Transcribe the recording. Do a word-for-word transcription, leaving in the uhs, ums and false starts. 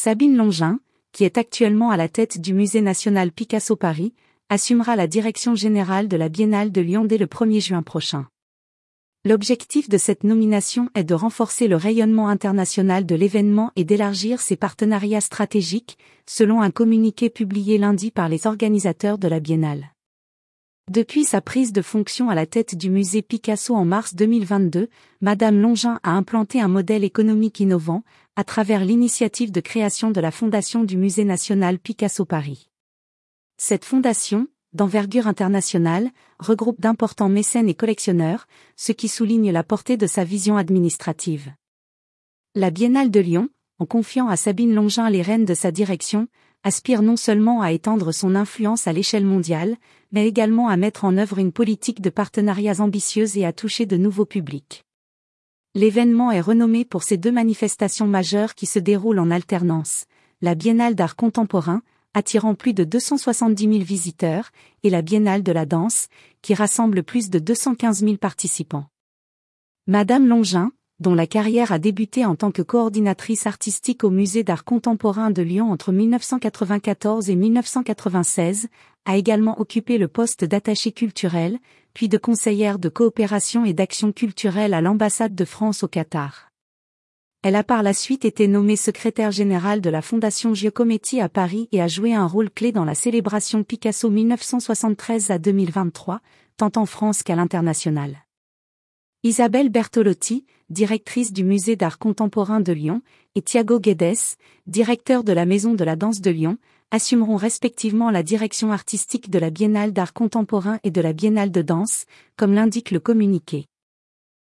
Sabine Longin, qui est actuellement à la tête du Musée national Picasso Paris, assumera la direction générale de la Biennale de Lyon dès le premier juin prochain. L'objectif de cette nomination est de renforcer le rayonnement international de l'événement et d'élargir ses partenariats stratégiques, selon un communiqué publié lundi par les organisateurs de la Biennale. Depuis sa prise de fonction à la tête du musée Picasso en mars deux mille vingt-deux, Madame Longin a implanté un modèle économique innovant, à travers l'initiative de création de la Fondation du Musée national Picasso Paris. Cette fondation, d'envergure internationale, regroupe d'importants mécènes et collectionneurs, ce qui souligne la portée de sa vision administrative. La Biennale de Lyon, en confiant à Sabine Longin les rênes de sa direction, aspire non seulement à étendre son influence à l'échelle mondiale, mais également à mettre en œuvre une politique de partenariats ambitieuse et à toucher de nouveaux publics. L'événement est renommé pour ses deux manifestations majeures qui se déroulent en alternance, la Biennale d'art contemporain, attirant plus de deux cent soixante-dix mille visiteurs, et la Biennale de la danse, qui rassemble plus de deux cent quinze mille participants. Madame Longin, dont la carrière a débuté en tant que coordinatrice artistique au Musée d'art contemporain de Lyon entre mille neuf cent quatre-vingt-quatorze et mille neuf cent quatre-vingt-seize, a également occupé le poste d'attachée culturelle, puis de conseillère de coopération et d'action culturelle à l'ambassade de France au Qatar. Elle a par la suite été nommée secrétaire générale de la Fondation Giacometti à Paris et a joué un rôle clé dans la célébration Picasso mille neuf cent soixante-treize à deux mille vingt-trois, tant en France qu'à l'international. Isabelle Bertolotti, directrice du Musée d'art contemporain de Lyon, et Thiago Guedes, directeur de la Maison de la danse de Lyon, assumeront respectivement la direction artistique de la Biennale d'art contemporain et de la Biennale de danse, comme l'indique le communiqué.